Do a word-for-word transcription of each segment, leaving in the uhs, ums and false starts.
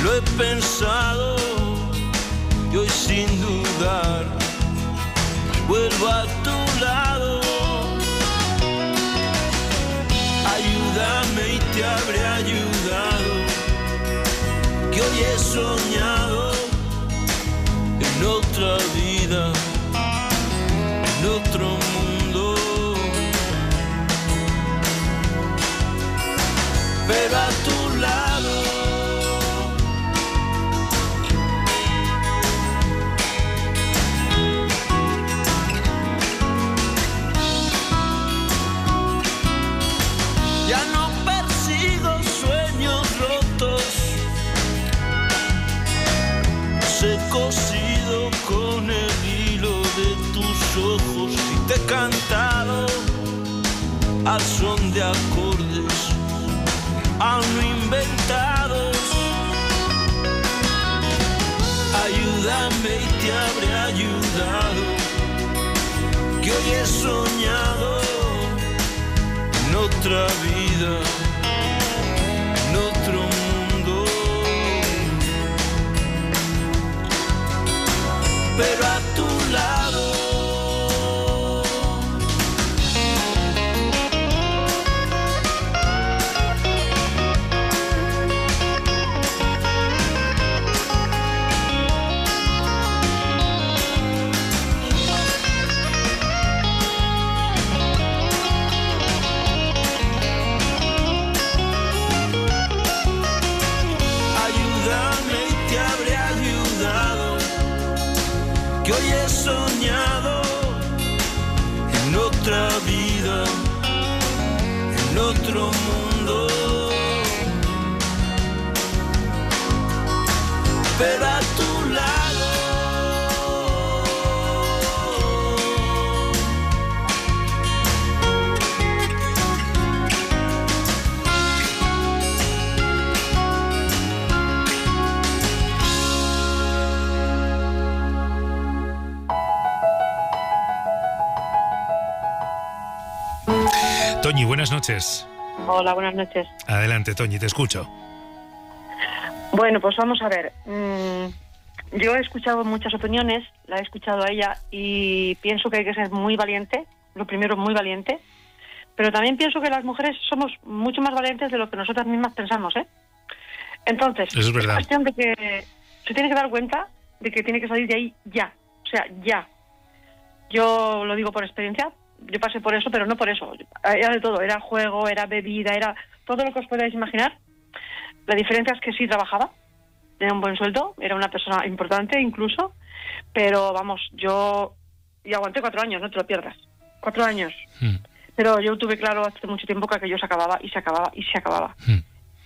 Lo he pensado y hoy sin dudar vuelvo a tu lado. Ayúdame y te habré ayudado, que hoy he soñado en otra vida, en otro mundo, pero a tu lado. Ya no persigo sueños rotos, los he cosido con el hilo de tus ojos y te he cantado al son de acordes aún no inventados. Ayúdame y te habré ayudado, que hoy he soñado en otra vida, en otro mundo, pero a tu lado. Que hoy he soñado en otra vida, en otro mundo, pero a tu lado. Toñi, buenas noches. Hola, buenas noches. Adelante, Toñi, te escucho. Bueno, pues vamos a ver. Mm, yo he escuchado muchas opiniones, la he escuchado a ella y pienso que hay que ser muy valiente. Lo primero, muy valiente. Pero también pienso que las mujeres somos mucho más valientes de lo que nosotras mismas pensamos, ¿eh? Entonces, eso es verdad. Es cuestión de que se tiene que dar cuenta de que tiene que salir de ahí ya. O sea, ya. Yo lo digo por experiencia. Yo pasé por eso, pero no por eso. Era de todo. Era juego, era bebida, era todo lo que os podáis imaginar. La diferencia es que sí trabajaba. Tenía un buen sueldo. Era una persona importante incluso. Pero vamos, yo... Y aguanté cuatro años, no te lo pierdas. Cuatro años. Mm. Pero yo tuve claro hace mucho tiempo que aquello se acababa y se acababa y se acababa. Mm.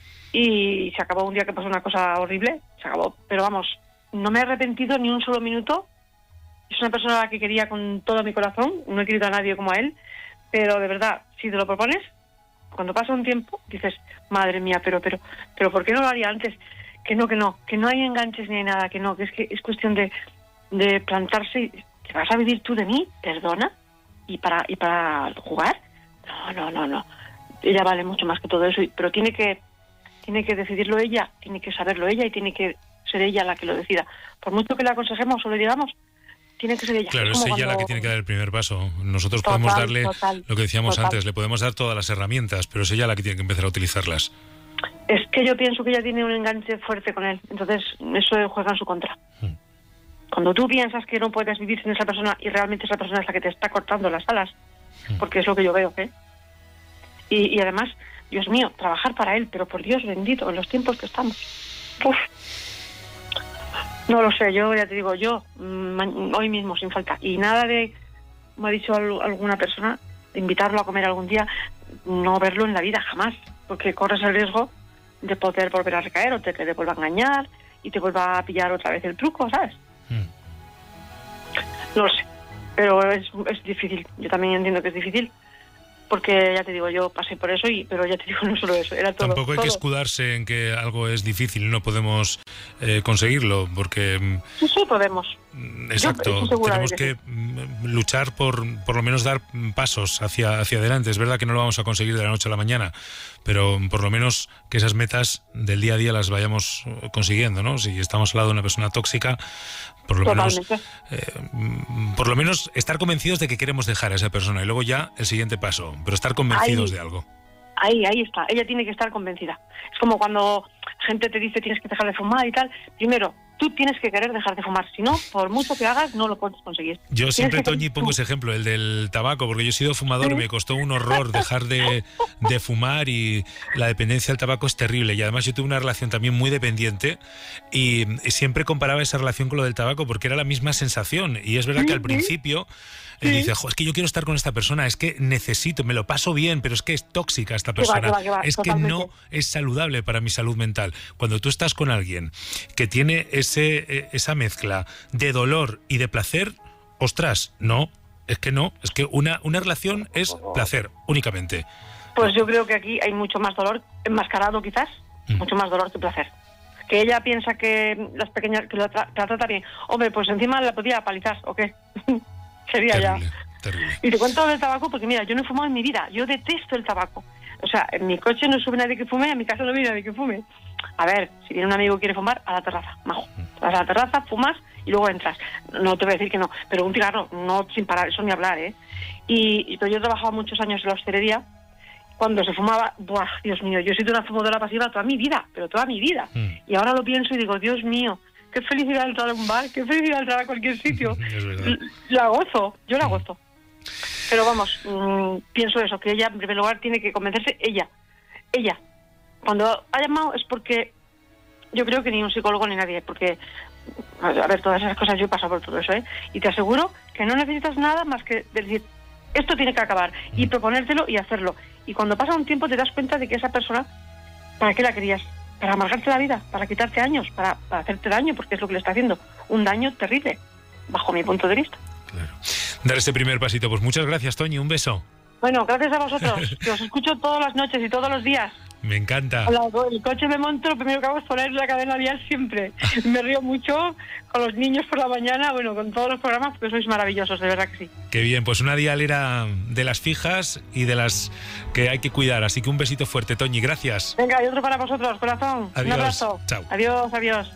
Y se acabó un día que pasó una cosa horrible. Se acabó. Pero vamos, no me he arrepentido ni un solo minuto. Es una persona a la que quería con todo mi corazón, no he querido a nadie como a él, pero de verdad, si te lo propones, cuando pasa un tiempo, dices, madre mía, pero, pero, pero, ¿por qué no lo haría antes? Que no, que no, que no hay enganches ni hay nada, que no, que es que es cuestión de, de plantarse y, ¿que vas a vivir tú de mí? ¿Perdona? ¿Y para, y para jugar? No, no, no, no. Ella vale mucho más que todo eso, pero tiene que, tiene que decidirlo ella, tiene que saberlo ella y tiene que ser ella la que lo decida. Por mucho que le aconsejemos o le digamos, tiene que ser ella. Claro, es, es ella cuando... la que tiene que dar el primer paso. Nosotros total, podemos darle, total, lo que decíamos total. antes, le podemos dar todas las herramientas, pero es ella la que tiene que empezar a utilizarlas. Es que yo pienso que ella tiene un enganche fuerte con él, entonces eso juega en su contra. Hmm. Cuando tú piensas que no puedes vivir sin esa persona y realmente esa persona es la que te está cortando las alas, hmm. porque es lo que yo veo, ¿eh? Y, y además, Dios mío, trabajar para él, pero por Dios bendito, en los tiempos que estamos. Uf. No lo sé, yo ya te digo, yo mmm, hoy mismo sin falta. Y nada de, me ha dicho alguna persona, de invitarlo a comer algún día, no verlo en la vida jamás, porque corres el riesgo de poder volver a recaer o te, que te vuelva a engañar y te vuelva a pillar otra vez el truco, ¿sabes? Mm. No lo sé, pero es, es difícil, yo también entiendo que es difícil, porque ya te digo, yo pasé por eso, y pero ya te digo, no solo eso, era todo. Tampoco hay todo. que escudarse en que algo es difícil y no podemos eh, conseguirlo, porque... Sí, sí, podemos. Exacto, tenemos que, que sí. luchar por por lo menos dar pasos hacia, hacia adelante. Es verdad que no lo vamos a conseguir de la noche a la mañana, pero por lo menos que esas metas del día a día las vayamos consiguiendo, ¿no? Si estamos al lado de una persona tóxica, por lo Totalmente. menos eh, por lo menos estar convencidos de que queremos dejar a esa persona y luego ya el siguiente paso, pero estar convencidos ahí, de algo. Ahí, ahí está, ella tiene que estar convencida. Es como cuando gente te dice tienes que dejar de fumar y tal. Primero, tú tienes que querer dejar de fumar, si no, por mucho que hagas, no lo puedes conseguir. Yo siempre, Toñi, pongo ese ejemplo, el del tabaco, porque yo he sido fumador, ¿sí? Me costó un horror dejar de, de fumar y la dependencia del tabaco es terrible. Y además yo tuve una relación también muy dependiente y siempre comparaba esa relación con lo del tabaco porque era la misma sensación. Y es verdad que al principio... Sí. Dice, es que yo quiero estar con esta persona, es que necesito, me lo paso bien, pero es que es tóxica esta persona, que va, que va, que va, es totalmente. que no es saludable para mi salud mental. Cuando tú estás con alguien que tiene ese esa mezcla de dolor y de placer, ostras, no, es que no, es que una, una relación es placer únicamente. Pues yo creo que aquí hay mucho más dolor, enmascarado quizás, mm. mucho más dolor que placer. Que ella piensa que las pequeñas, que la, tra- la trata bien. Hombre, pues encima la podía palizar, ¿o qué? Sería terrible, ya. Terrible. Y te cuento del tabaco porque mira, yo no he fumado en mi vida, yo detesto el tabaco. O sea, en mi coche no sube nadie que fume, en mi casa no viene nadie que fume. A ver, si viene un amigo que quiere fumar, a la terraza, majo. Vas a la terraza, fumas y luego entras. No te voy a decir que no, pero un cigarro, no sin parar, eso ni hablar, ¿eh? Y, y pero yo he trabajado muchos años en la hostelería. Cuando se fumaba, ¡buah, Dios mío! Yo he sido una fumadora pasiva toda mi vida, pero toda mi vida. Mm. Y ahora lo pienso y digo, Dios mío, qué felicidad entrar a un bar, qué felicidad entrar a cualquier sitio. La gozo, yo la gozo. Pero vamos, mmm, pienso eso, que ella en primer lugar tiene que convencerse, ella, ella. Cuando ha llamado es porque yo creo que ni un psicólogo ni nadie, porque, a ver, todas esas cosas yo he pasado por todo eso, ¿eh? Y te aseguro que no necesitas nada más que decir, esto tiene que acabar, y proponértelo y hacerlo. Y cuando pasa un tiempo te das cuenta de que esa persona, ¿para qué la querías? Para amargarte la vida, para quitarte años, para, para hacerte daño, porque es lo que le está haciendo. Un daño terrible, bajo mi punto de vista. Claro. Dar ese primer pasito. Pues muchas gracias, Toñi, un beso. Bueno, gracias a vosotros, que os escucho todas las noches y todos los días. Me encanta. El coche me monto, lo primero que hago es poner la cadena vial siempre. Me río mucho con los niños por la mañana, bueno, con todos los programas, porque sois maravillosos, de verdad que sí. Qué bien, pues una dialera de las fijas y de las que hay que cuidar. Así que un besito fuerte, Toñi, gracias. Venga, y otro para vosotros, corazón. Adiós. Un abrazo. Chao. Adiós, adiós.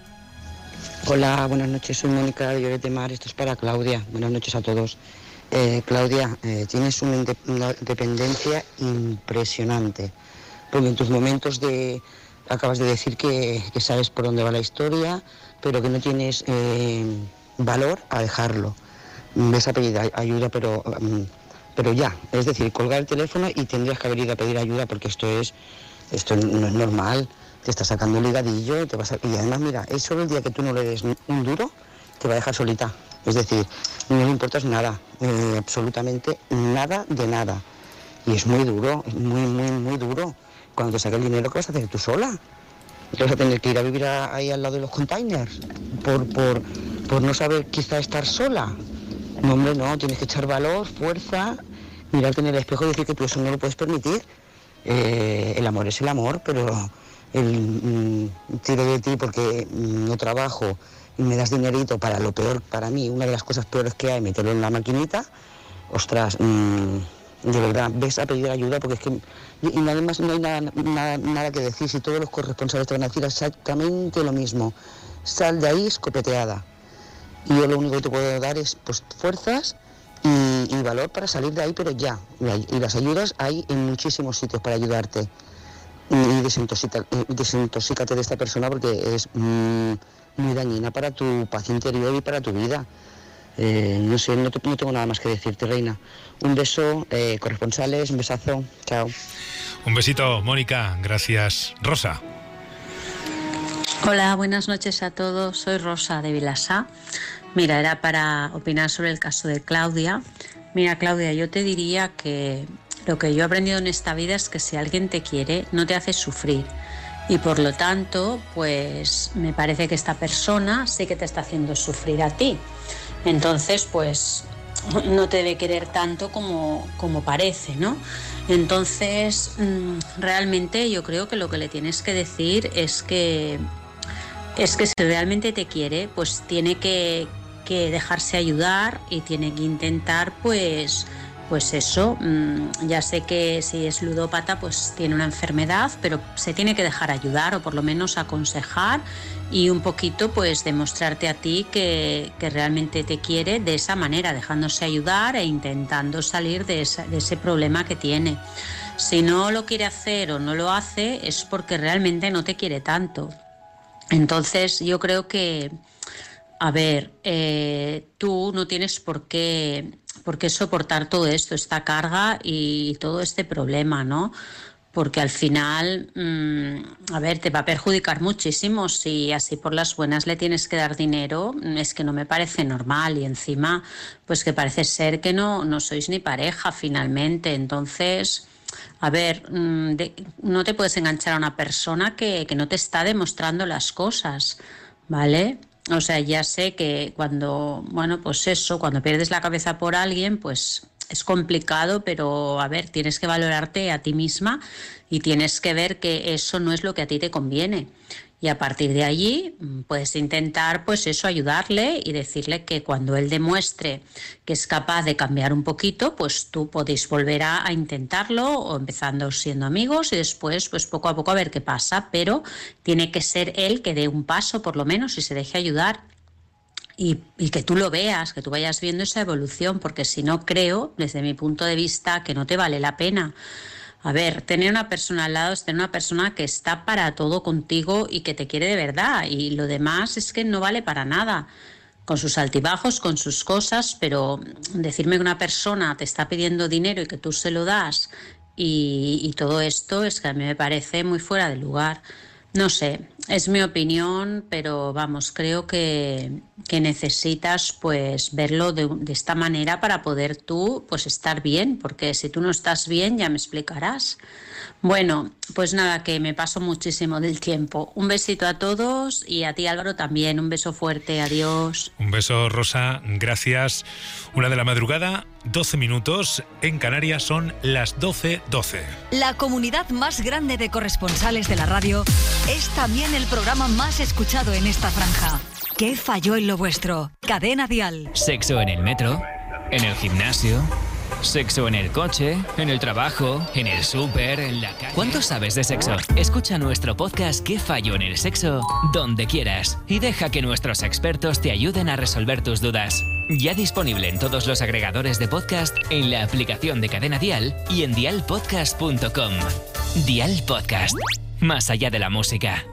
Hola, buenas noches, soy Mónica de Lloret de Mar, esto es para Claudia. Buenas noches a todos. Eh, Claudia, eh, tienes una, inde- una dependencia impresionante, porque en tus momentos de... acabas de decir que, que sabes por dónde va la historia, pero que no tienes eh, valor a dejarlo. Ves a pedir ayuda, pero, um, pero ya, es decir, colgar el teléfono y tendrías que haber ido a pedir ayuda, porque esto es, esto no es normal, te está sacando un ligadillo, te vas a, y además mira, es solo el día que tú no le des un duro, te va a dejar solita. Es decir, no le importas nada, eh, absolutamente nada de nada. Y es muy duro, muy, muy, muy duro. Cuando te saque el dinero, ¿qué vas a hacer tú sola? Te vas a tener que ir a vivir a, ahí al lado de los containers por, por, por no saber quizá estar sola. No, hombre, no, tienes que echar valor, fuerza, mirarte en el espejo y decir que tú eso no lo puedes permitir. Eh, el amor es el amor, pero el mm, tiro de ti porque mm, no trabajo y me das dinerito para lo peor, para mí, una de las cosas peores que hay, meterlo en la maquinita, ostras, mmm, de verdad, ves a pedir ayuda porque es que, y, y además no hay nada, nada, nada que decir, si todos los corresponsables te van a decir exactamente lo mismo, sal de ahí escopeteada, y yo lo único que te puedo dar es pues fuerzas y, y valor para salir de ahí, pero ya, y, y las ayudas hay en muchísimos sitios para ayudarte, y, y desintoxica, desintoxícate de esta persona porque es mmm, muy dañina para tu paz interior y para tu vida. Eh, no sé, no, te, no tengo nada más que decirte, reina. Un beso, eh, corresponsales, un besazo, chao. Un besito, Mónica, gracias. Rosa. Hola, buenas noches a todos, soy Rosa de Vilassar. Mira, era para opinar sobre el caso de Claudia. Mira, Claudia, yo te diría que lo que yo he aprendido en esta vida es que si alguien te quiere, no te hace sufrir. Y por lo tanto, pues me parece que esta persona sí que te está haciendo sufrir a ti. Entonces, pues no te debe querer tanto como, como parece, ¿no? Entonces, realmente yo creo que lo que le tienes que decir es que, es que si realmente te quiere, pues tiene que, que dejarse ayudar y tiene que intentar, pues, pues eso, ya sé que si es ludópata, pues tiene una enfermedad, pero se tiene que dejar ayudar o por lo menos aconsejar y un poquito pues demostrarte a ti que, que realmente te quiere de esa manera, dejándose ayudar e intentando salir de, esa, de ese problema que tiene. Si no lo quiere hacer o no lo hace es porque realmente no te quiere tanto. Entonces yo creo que, a ver, eh, tú no tienes por qué, por qué soportar todo esto, esta carga y todo este problema, ¿no? Porque al final, mmm, a ver, te va a perjudicar muchísimo si así por las buenas le tienes que dar dinero, es que no me parece normal y encima, pues que parece ser que no, no sois ni pareja finalmente, entonces, a ver, mmm, de, no te puedes enganchar a una persona que, que no te está demostrando las cosas, ¿vale? O sea, ya sé que cuando, bueno, pues eso, cuando pierdes la cabeza por alguien, pues es complicado, pero a ver, tienes que valorarte a ti misma y tienes que ver que eso no es lo que a ti te conviene. Y a partir de allí puedes intentar, pues eso, ayudarle y decirle que cuando él demuestre que es capaz de cambiar un poquito, pues tú podéis volver a, a intentarlo, o empezando siendo amigos y después, pues poco a poco a ver qué pasa, pero tiene que ser él que dé un paso por lo menos y se deje ayudar. Y, y que tú lo veas, que tú vayas viendo esa evolución, porque si no, creo, desde mi punto de vista, que no te vale la pena. A ver, tener una persona al lado es tener una persona que está para todo contigo y que te quiere de verdad, y lo demás es que no vale para nada, con sus altibajos, con sus cosas, pero decirme que una persona te está pidiendo dinero y que tú se lo das y, y todo esto es que a mí me parece muy fuera de lugar. No sé, es mi opinión, pero vamos, creo que, que necesitas pues verlo de, de esta manera para poder tú pues estar bien, porque si tú no estás bien ya me explicarás. Bueno, pues nada, que me paso muchísimo del tiempo. Un besito a todos y a ti, Álvaro, también. Un beso fuerte, adiós. Un beso, Rosa, gracias. Una de la madrugada, doce minutos. En Canarias son las doce doce. La comunidad más grande de corresponsales de la radio es también el programa más escuchado en esta franja. ¿Qué falló en lo vuestro? Cadena Dial. Sexo en el metro, en el gimnasio, sexo en el coche, en el trabajo, en el súper, en la calle. ¿Cuánto sabes de sexo? Escucha nuestro podcast ¿Qué falló en el sexo? Donde quieras y deja que nuestros expertos te ayuden a resolver tus dudas. Ya disponible en todos los agregadores de podcast, en la aplicación de Cadena Dial y en dial podcast punto com. Dial Podcast. Más allá de la música.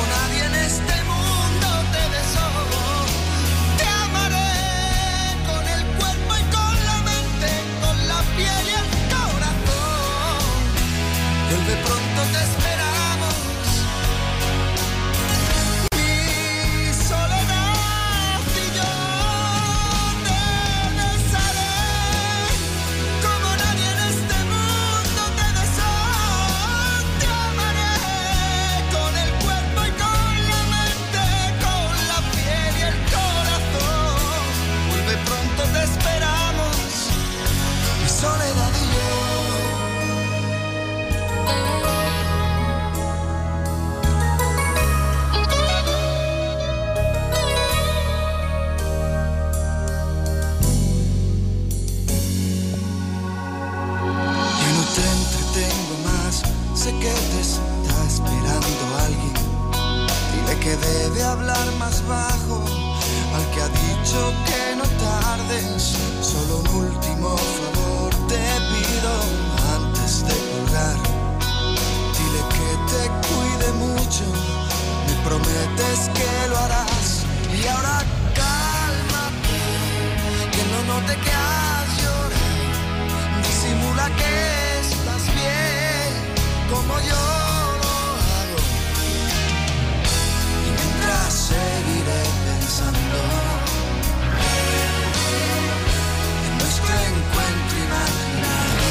Con que debe hablar más bajo, al que ha dicho que no tardes. Solo un último favor te pido antes de colgar. Dile que te cuide mucho, me prometes que lo harás. Y ahora cálmate, que no note que has llorado. Disimula que estás bien, como yo lo hago. Y mientras seguiré pensando en nuestro encuentro imaginado.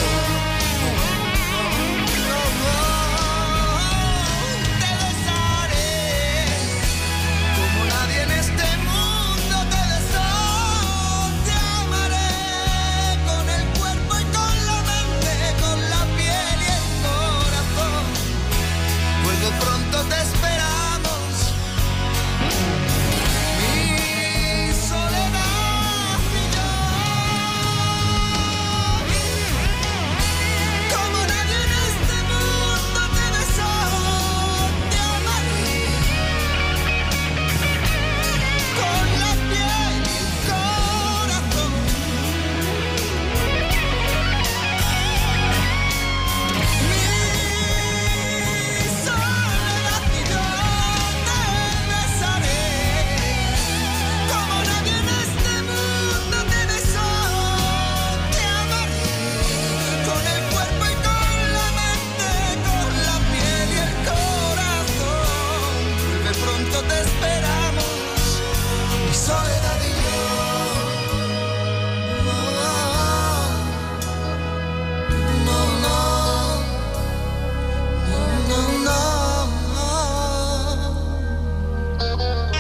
Te besaré como nadie en este mundo te besó. Te amaré con el cuerpo y con la mente, con la piel y el corazón. Vuelve pronto, te esperamos. Mi soledad y yo. Como nadie en este mundo te besó. Te amaré con la piel y el corazón. Mi soledad y yo te besaré como nadie en este mundo te besó. Te amaré con el cuerpo y con la mente, con la piel y el corazón. Vuelve pronto, te esperamos, mi soledad y yo. No, no, no, no, no.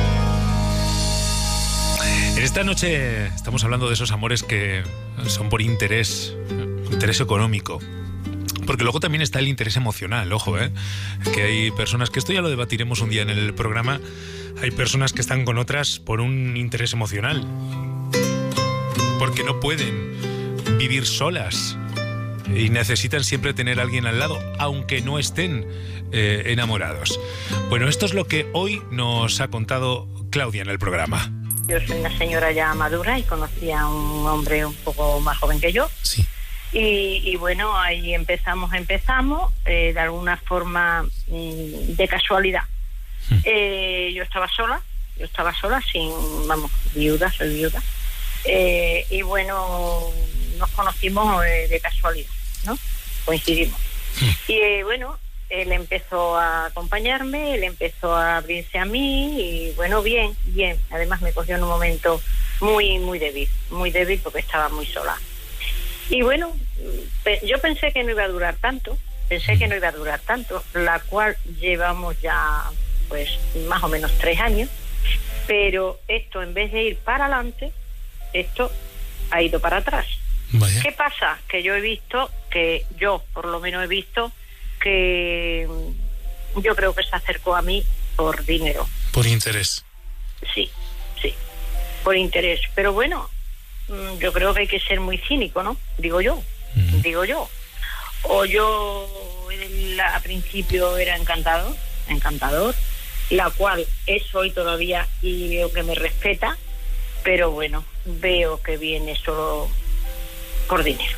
En esta noche estamos hablando de esos amores que son por interés, interés económico. Porque luego también está el interés emocional, ojo, ¿eh? Que hay personas, que esto ya lo debatiremos un día en el programa, hay personas que están con otras por un interés emocional. Porque no pueden vivir solas y necesitan siempre tener a alguien al lado, aunque no estén eh, enamorados. Bueno, esto es lo que hoy nos ha contado Claudia en el programa. Yo soy una señora ya madura y conocí a un hombre un poco más joven que yo. Sí. Y, y bueno, ahí empezamos, empezamos, eh, de alguna forma mm, de casualidad. Eh, yo estaba sola, yo estaba sola, sin, vamos, viuda, soy viuda. Eh, y bueno, nos conocimos eh, de casualidad, ¿no? Coincidimos. Y eh, bueno, él empezó a acompañarme, él empezó a abrirse a mí y bueno, bien, bien. Además me cogió en un momento muy, muy débil, muy débil porque estaba muy sola. Y bueno, pe- yo pensé que no iba a durar tanto, pensé que no iba a durar tanto, la cual llevamos ya pues más o menos tres años, pero esto en vez de ir para adelante, esto ha ido para atrás. Vaya. ¿Qué pasa? Que yo he visto, que yo por lo menos he visto que yo creo que se acercó a mí por dinero. Por interés. Sí, sí, por interés. Pero bueno, yo creo que hay que ser muy cínico, ¿no? Digo yo, uh-huh. digo yo. O yo él, a principio era encantador, encantador, la cual es hoy todavía y veo que me respeta, pero bueno, veo que viene solo por dinero.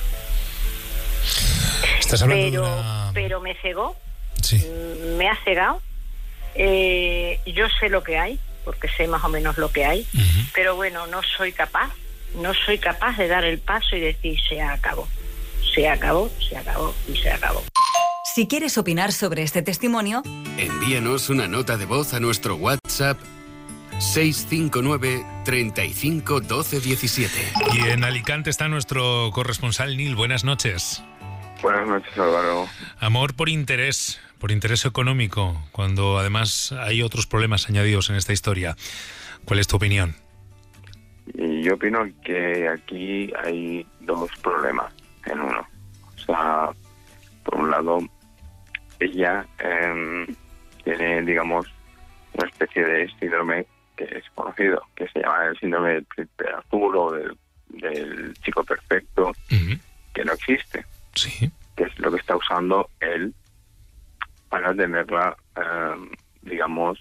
Estás hablando pero, de una... pero me cegó, sí. me ha cegado. Eh, yo sé lo que hay, porque sé más o menos lo que hay, uh-huh. pero bueno, no soy capaz. No soy capaz de dar el paso y decir se acabó, se acabó, se acabó y se acabó. Si quieres opinar sobre este testimonio, envíanos una nota de voz a nuestro WhatsApp seis cinco nueve, treinta y cinco, doce, diecisiete. Y en Alicante está nuestro corresponsal Nil. Buenas noches. Buenas noches, Álvaro. Amor por interés, por interés económico, cuando además hay otros problemas añadidos en esta historia. ¿Cuál es tu opinión? Y yo opino que aquí hay dos problemas en uno. O sea, por un lado, ella eh, tiene, digamos, una especie de síndrome que es conocido, que se llama el síndrome del príncipe azul o del, del chico perfecto, uh-huh. que no existe. Sí. Que es lo que está usando él para tenerla, eh, digamos,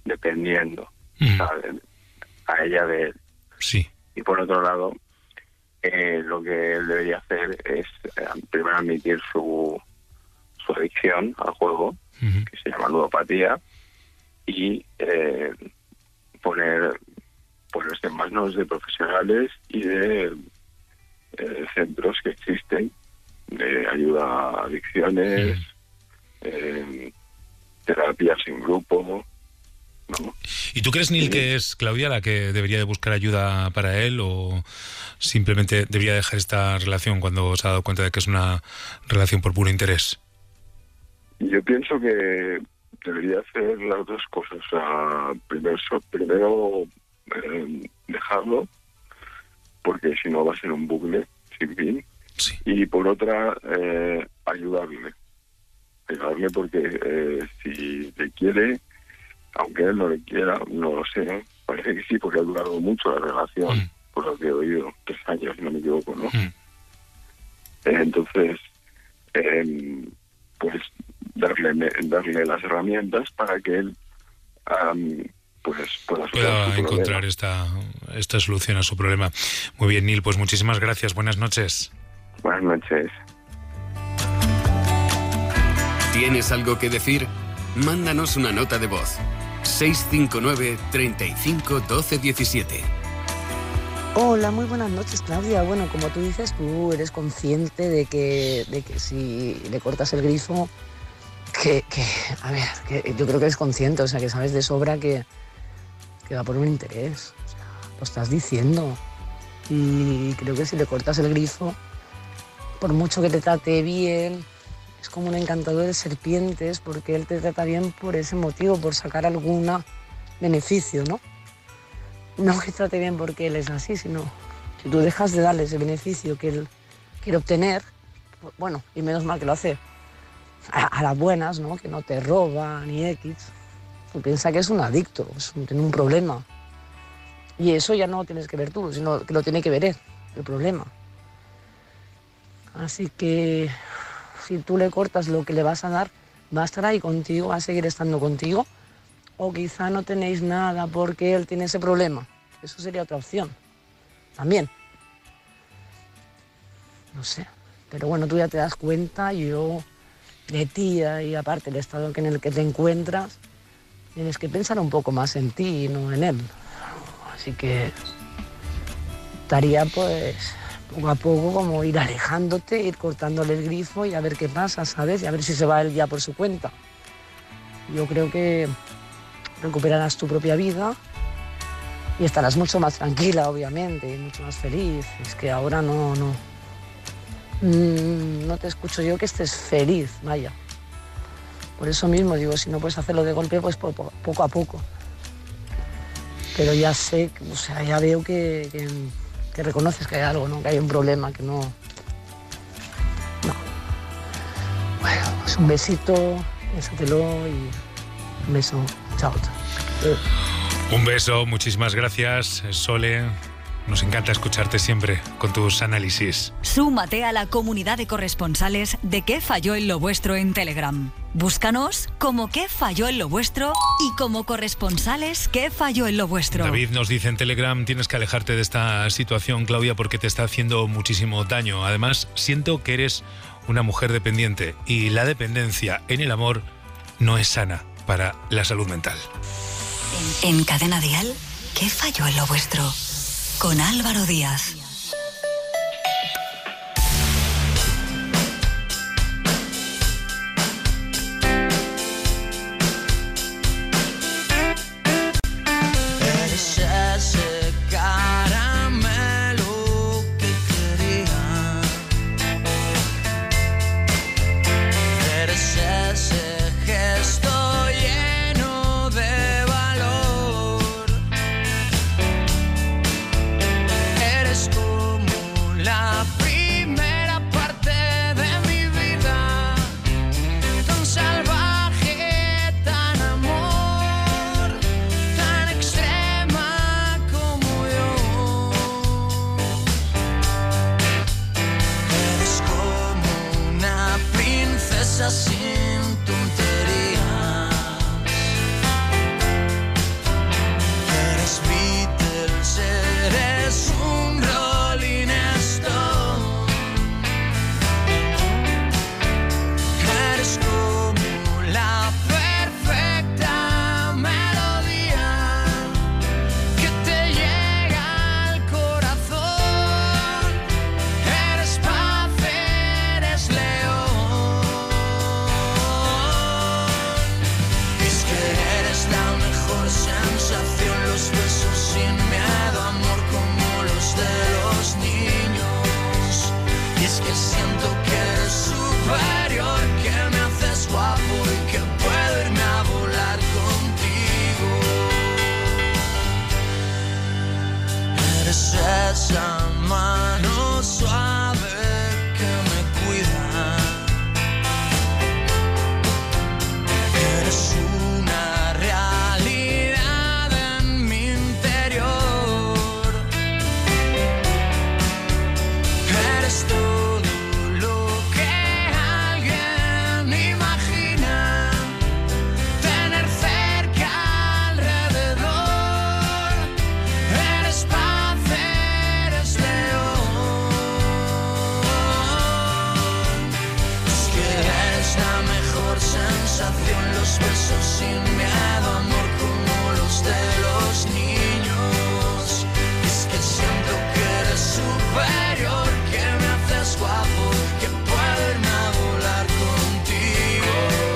dependiendo, mm. ¿sabes? A ella de él. Sí. Y por otro lado, eh, lo que él debería hacer es eh, primero admitir su, su adicción al juego, uh-huh. que se llama ludopatía, y eh, poner ponerse en manos de profesionales y de eh, centros que existen de ayuda a adicciones, uh-huh. eh, terapias en grupo, ¿no? ¿Y tú crees, Neil, sí. que es Claudia la que debería de buscar ayuda para él o simplemente debería dejar esta relación cuando se ha dado cuenta de que es una relación por puro interés? Yo pienso que debería hacer las dos cosas. O sea, primero, primero eh, dejarlo, porque si no va a ser un bucle sin fin. Sí. Y por otra, eh, ayudarle. Ayudarle porque eh, si le quiere, aunque él no le quiera, no lo sé, parece que sí, porque ha durado mucho la relación, mm. por lo que he oído, tres años, si no me equivoco, ¿no? Mm. Eh, entonces, eh, pues darle darle las herramientas para que él um, pues pueda, pueda encontrar esta, esta solución a su problema. Muy bien, Neil, pues muchísimas gracias. Buenas noches. Buenas noches. ¿Tienes algo que decir? Mándanos una nota de voz. seis cinco nueve, treinta y cinco, doce diecisiete. Hola, muy buenas noches, Claudia. Bueno, como tú dices, tú eres consciente de que, de que si le cortas el grifo, que, que a ver, que yo creo que eres consciente, o sea, que sabes de sobra que, que va por un interés. O sea, lo estás diciendo. Y creo que si le cortas el grifo, por mucho que te trate bien, es como un encantador de serpientes, porque él te trata bien por ese motivo, por sacar algún beneficio, ¿no? No que trate bien porque él es así, sino si tú dejas de darle ese beneficio que él quiere obtener, pues bueno, y menos mal que lo hace a, a las buenas, ¿no? Que no te roba ni X. Tú piensas que es un adicto, es un, tiene un problema. Y eso ya no lo tienes que ver tú, sino que lo tiene que ver él, el problema. Así que si tú le cortas lo que le vas a dar, va a estar ahí contigo, va a seguir estando contigo. O quizá no tenéis nada porque él tiene ese problema. Eso sería otra opción. También. No sé. Pero bueno, tú ya te das cuenta, yo de ti y aparte el estado en el que te encuentras, tienes que pensar un poco más en ti y no en él. Así que estaría pues poco a poco como ir alejándote, ir cortándole el grifo y a ver qué pasa, ¿sabes? Y a ver si se va él ya por su cuenta. Yo creo que recuperarás tu propia vida y estarás mucho más tranquila, obviamente, y mucho más feliz. Es que ahora no, no, no te escucho yo que estés feliz, vaya. Por eso mismo digo, si no puedes hacerlo de golpe, pues poco, poco a poco. Pero ya sé, o sea, ya veo que, que, que reconoces que hay algo, ¿no? Que hay un problema, que no... No. Bueno, pues un besito, bésatelo y un beso. Chao, chao. Eh. Un beso, muchísimas gracias, Sole. Nos encanta escucharte siempre con tus análisis. Súmate a la comunidad de corresponsales de ¿Qué falló en lo vuestro? En Telegram. Búscanos como ¿Qué falló en lo vuestro? Y como corresponsales ¿Qué falló en lo vuestro? David nos dice en Telegram, tienes que alejarte de esta situación, Claudia, porque te está haciendo muchísimo daño. Además, siento que eres una mujer dependiente y la dependencia en el amor no es sana para la salud mental. En Cadena Dial, ¿Qué falló en lo vuestro? Con Álvaro Díaz. Eres ese caramelo que quería. Eres ese gesto lleno de valor. Eres esa mano suave que me cuida. Eres una realidad en mi interior. Eres todo lo que alguien imagina tener cerca alrededor. Eres paz, eres león. Es que eres la mejor sensación, los besos sin miedo, amor como los de los niños. Es que siento que eres superior, que me haces guapo, que puedo irme a volar contigo.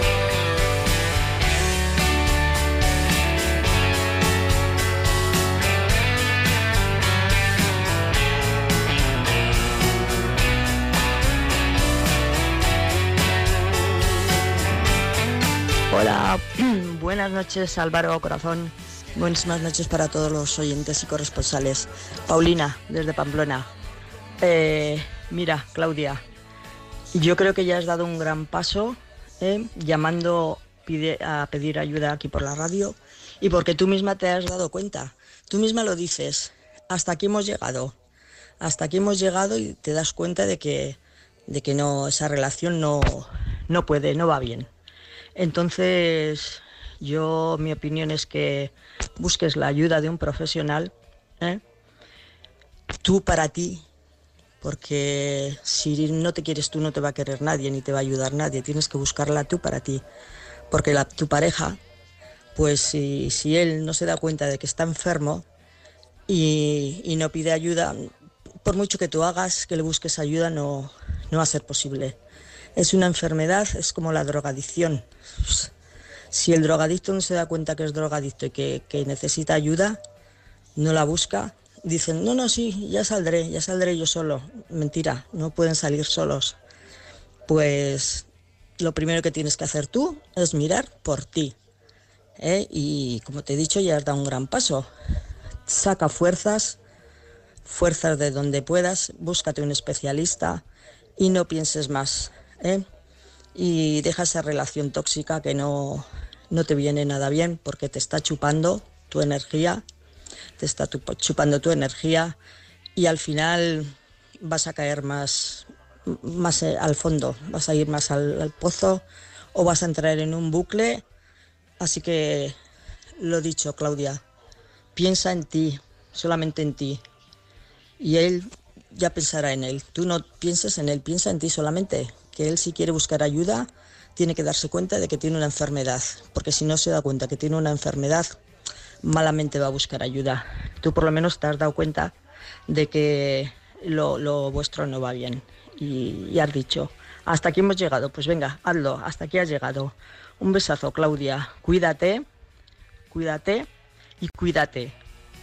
Hola, buenas noches Álvaro, corazón. Buenísimas noches para todos los oyentes y corresponsales. Paulina, desde Pamplona. Eh, mira, Claudia, yo creo que ya has dado un gran paso eh, llamando pide, a pedir ayuda aquí por la radio, y porque tú misma te has dado cuenta. Tú misma lo dices, hasta aquí hemos llegado. Hasta aquí hemos llegado y te das cuenta de que, de que no, esa relación no, no puede, no va bien. Entonces, yo, mi opinión es que busques la ayuda de un profesional, ¿eh? Tú para ti, porque si no te quieres tú no te va a querer nadie, ni te va a ayudar nadie, tienes que buscarla tú para ti, porque la, tu pareja, pues si, si él no se da cuenta de que está enfermo y, y no pide ayuda, por mucho que tú hagas, que le busques ayuda, no, no va a ser posible. Es una enfermedad, es como la drogadicción. Si el drogadicto no se da cuenta que es drogadicto y que, que necesita ayuda, no la busca, dicen, no, no, sí, ya saldré, ya saldré yo solo. Mentira, no pueden salir solos. Pues lo primero que tienes que hacer tú es mirar por ti, ¿eh? Y como te he dicho, ya has dado un gran paso. Saca fuerzas, fuerzas de donde puedas, búscate un especialista y no pienses más, ¿eh? Y deja esa relación tóxica que no, no te viene nada bien, porque te está chupando tu energía, te está tu, chupando tu energía, y al final vas a caer más, más al fondo, vas a ir más al, al pozo, o vas a entrar en un bucle. Así que, lo dicho, Claudia, piensa en ti, solamente en ti, y él ya pensará en él. Tú no pienses en él, piensa en ti solamente, que él, si quiere buscar ayuda, tiene que darse cuenta de que tiene una enfermedad, porque si no se da cuenta que tiene una enfermedad, malamente va a buscar ayuda. Tú por lo menos te has dado cuenta de que lo, lo vuestro no va bien, y, y has dicho, hasta aquí hemos llegado, pues venga, hazlo, hasta aquí has llegado. Un besazo, Claudia, cuídate, cuídate y cuídate.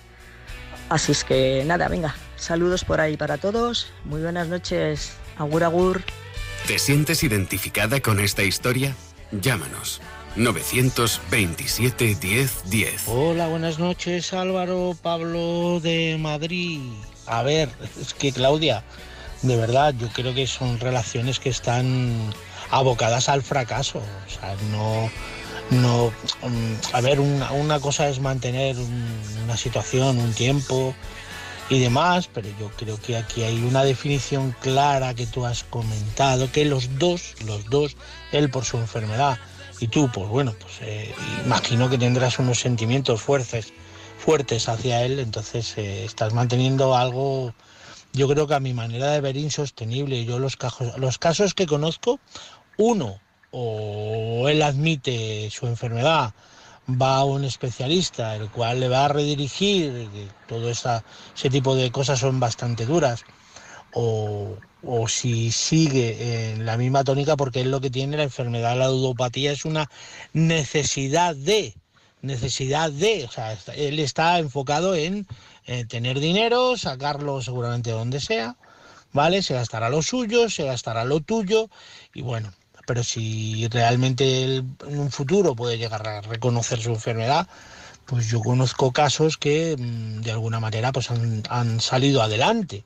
Así es que nada, venga, saludos por ahí para todos, muy buenas noches, agur agur. ¿Te sientes identificada con esta historia? Llámanos. novecientos veintisiete diez diez. Hola, buenas noches, Álvaro, Pablo de Madrid. A ver, es que Claudia, de verdad, yo creo que son relaciones que están abocadas al fracaso. O sea, no... no a ver, una, una cosa es mantener un, una situación, un tiempo y demás, pero yo creo que aquí hay una definición clara que tú has comentado, que los dos, los dos, él por su enfermedad y tú, pues bueno, pues eh, imagino que tendrás unos sentimientos fuertes, fuertes hacia él, entonces eh, estás manteniendo algo, yo creo que a mi manera de ver, insostenible. Yo los casos, los casos que conozco, uno, o él admite su enfermedad, va a un especialista, el cual le va a redirigir, todo esa, ese tipo de cosas son bastante duras, o, o si sigue en la misma tónica, porque él lo que tiene, la enfermedad de la ludopatía, es una necesidad de, necesidad de, o sea, él está enfocado en eh, tener dinero, sacarlo seguramente donde sea, ¿vale? Se gastará lo suyo, se gastará lo tuyo, y bueno, pero si realmente él en un futuro puede llegar a reconocer su enfermedad, pues yo conozco casos que de alguna manera pues han, han salido adelante,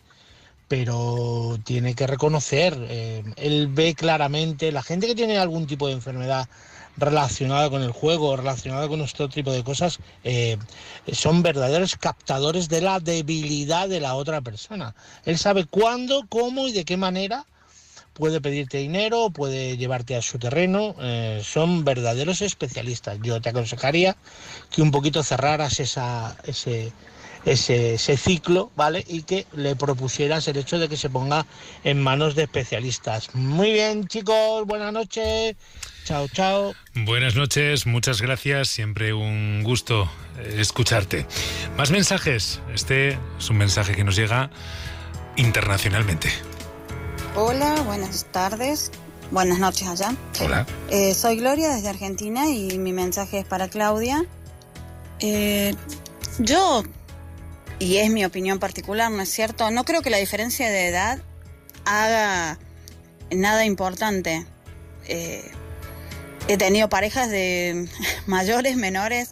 pero tiene que reconocer, eh, él ve claramente, la gente que tiene algún tipo de enfermedad relacionada con el juego, relacionada con este tipo de cosas, eh, son verdaderos captadores de la debilidad de la otra persona. Él sabe cuándo, cómo y de qué manera puede pedirte dinero, puede llevarte a su terreno, eh, son verdaderos especialistas. Yo te aconsejaría que un poquito cerraras esa, ese, ese, ese ciclo, ¿vale? Y que le propusieras el hecho de que se ponga en manos de especialistas. Muy bien, chicos, buenas noches. Chao, chao. Buenas noches, muchas gracias, siempre un gusto escucharte. Más mensajes, este es un mensaje que nos llega internacionalmente. Hola, buenas tardes, buenas noches allá. Hola. Eh, soy Gloria desde Argentina y mi mensaje es para Claudia. Eh, yo, y es mi opinión particular, ¿no es cierto? No creo que la diferencia de edad haga nada importante. Eh, he tenido parejas de mayores, menores,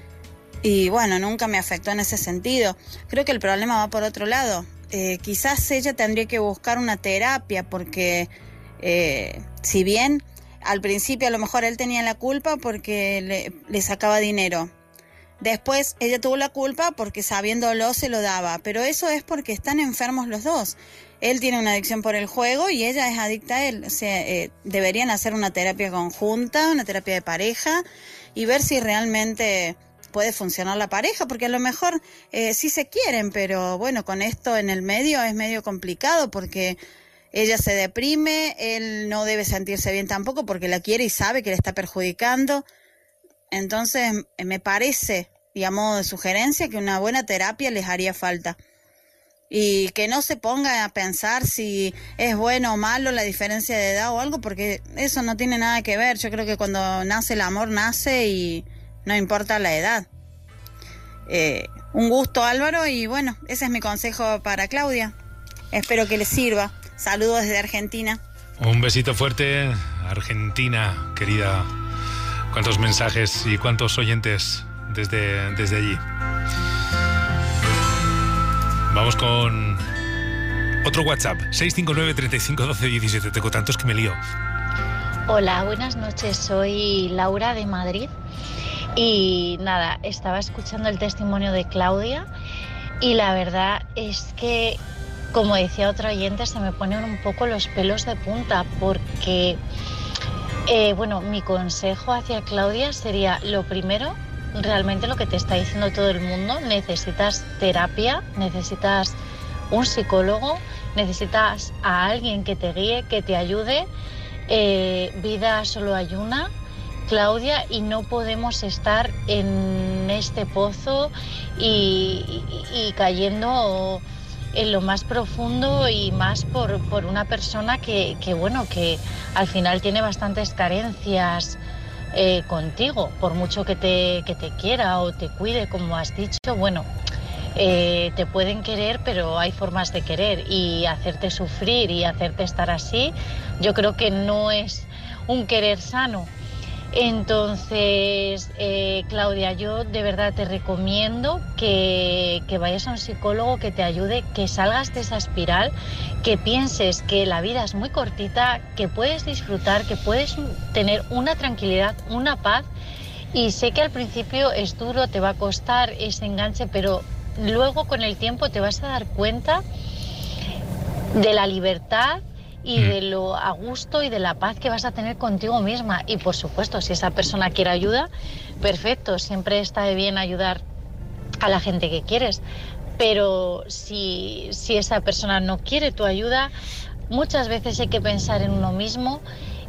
y bueno, nunca me afectó en ese sentido. Creo que el problema va por otro lado. Eh, quizás ella tendría que buscar una terapia porque eh, si bien al principio a lo mejor él tenía la culpa porque le, le sacaba dinero, después ella tuvo la culpa porque sabiéndolo se lo daba, pero eso es porque están enfermos los dos. Él tiene una adicción por el juego y ella es adicta a él. O sea, eh, deberían hacer una terapia conjunta, una terapia de pareja y ver si realmente puede funcionar la pareja, porque a lo mejor eh, sí se quieren, pero bueno, con esto en el medio es medio complicado porque ella se deprime, él no debe sentirse bien tampoco porque la quiere y sabe que le está perjudicando. Entonces me parece, y a modo de sugerencia, que una buena terapia les haría falta. Y que no se ponga a pensar si es bueno o malo la diferencia de edad o algo, porque eso no tiene nada que ver. Yo creo que cuando nace el amor, nace y no importa la edad. Eh, un gusto, Álvaro, y bueno, ese es mi consejo para Claudia. Espero que les sirva. Saludos desde Argentina. Un besito fuerte, Argentina, querida. Cuántos mensajes y cuántos oyentes desde, desde allí. Vamos con otro WhatsApp, seis cinco nueve, treinta y cinco, doce, diecisiete. Tengo tantos que me lío. Hola, buenas noches. Soy Laura de Madrid. Y nada, estaba escuchando el testimonio de Claudia y la verdad es que, como decía otro oyente, se me ponen un poco los pelos de punta porque, eh, bueno, mi consejo hacia Claudia sería, lo primero, realmente lo que te está diciendo todo el mundo, necesitas terapia, necesitas un psicólogo, necesitas a alguien que te guíe, que te ayude. Eh, vida solo hay una, Claudia, y no podemos estar en este pozo y, y, y cayendo en lo más profundo y más por, por una persona que, que, bueno, que al final tiene bastantes carencias eh, contigo, por mucho que te, que te quiera o te cuide, como has dicho, bueno, eh, te pueden querer, pero hay formas de querer, y hacerte sufrir y hacerte estar así, yo creo que no es un querer sano. Entonces, eh, Claudia, yo de verdad te recomiendo que, que vayas a un psicólogo que te ayude, que salgas de esa espiral, que pienses que la vida es muy cortita, que puedes disfrutar, que puedes tener una tranquilidad, una paz. Y sé que al principio es duro, te va a costar ese enganche, pero luego con el tiempo te vas a dar cuenta de la libertad y de lo a gusto y de la paz que vas a tener contigo misma. Y por supuesto, si esa persona quiere ayuda, perfecto, siempre está de bien ayudar a la gente que quieres. Pero si, si esa persona no quiere tu ayuda, muchas veces hay que pensar en uno mismo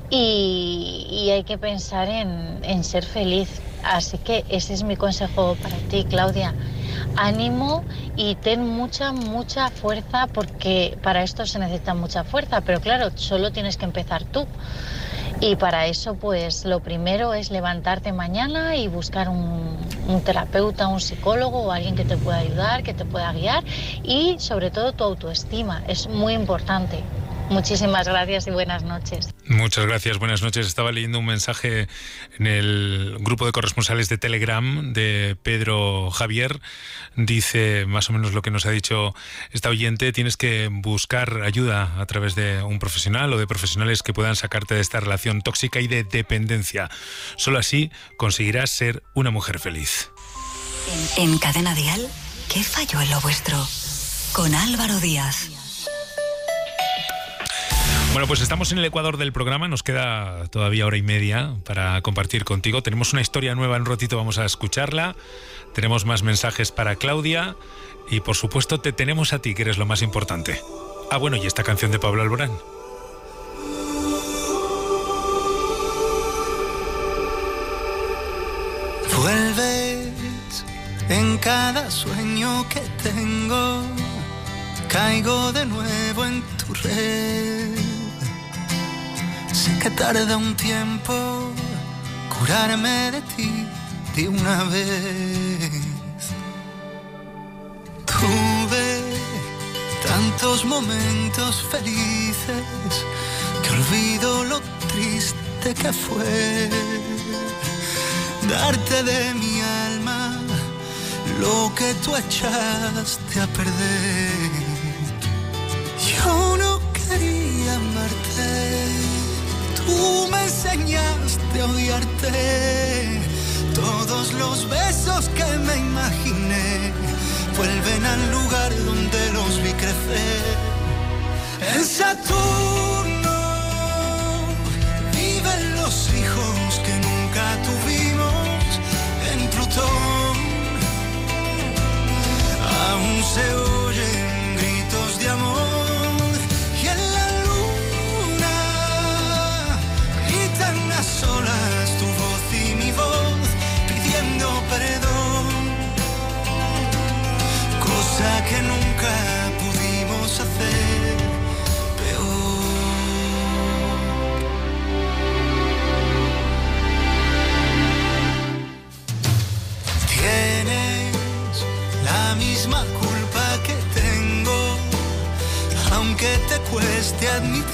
y, y hay que pensar en, en ser feliz. Así que ese es mi consejo para ti, Claudia. Ánimo y ten mucha, mucha fuerza, porque para esto se necesita mucha fuerza, pero claro, solo tienes que empezar tú. Y para eso, pues lo primero es levantarte mañana y buscar un, un terapeuta, un psicólogo o alguien que te pueda ayudar, que te pueda guiar, y sobre todo tu autoestima, es muy importante. Muchísimas gracias y buenas noches. Muchas gracias, buenas noches. Estaba leyendo un mensaje en el grupo de corresponsales de Telegram de Pedro Javier. Dice más o menos lo que nos ha dicho esta oyente: tienes que buscar ayuda a través de un profesional o de profesionales que puedan sacarte de esta relación tóxica y de dependencia. Solo así conseguirás ser una mujer feliz. En, en Cadena Dial, ¿qué falló en lo vuestro? Con Álvaro Díaz. Bueno, pues estamos en el ecuador del programa, nos queda todavía hora y media para compartir contigo. Tenemos una historia nueva, en un ratito vamos a escucharla. Tenemos más mensajes para Claudia y, por supuesto, te tenemos a ti, que eres lo más importante. Ah, bueno, y esta canción de Pablo Alborán. Vuelves en cada sueño que tengo, caigo de nuevo en tu red. Sé que tarda un tiempo curarme de ti de una vez. Tuve tantos momentos felices que olvido lo triste que fue darte de mi alma lo que tú echaste a perder. Yo no quería amarte, tú me enseñaste a odiarte. Todos los besos que me imaginé vuelven al lugar donde los vi crecer. En Saturno viven los hijos que nunca tuvimos. En Plutón aún se oyen gritos de amor. Y en la luna gritan a solas tu voz y mi voz pidiendo perdón, cosa que nunca pudimos hacer peor. Tienes la misma culpa que tengo, aunque te cueste admitir